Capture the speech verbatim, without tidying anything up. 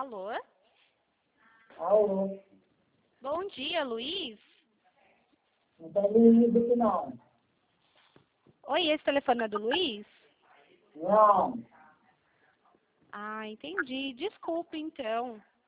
Alô? Alô? Bom dia, Luiz. Não tem Luiz aqui não. Oi, esse telefone é do Luiz? Não. Ah, entendi. Desculpe, então.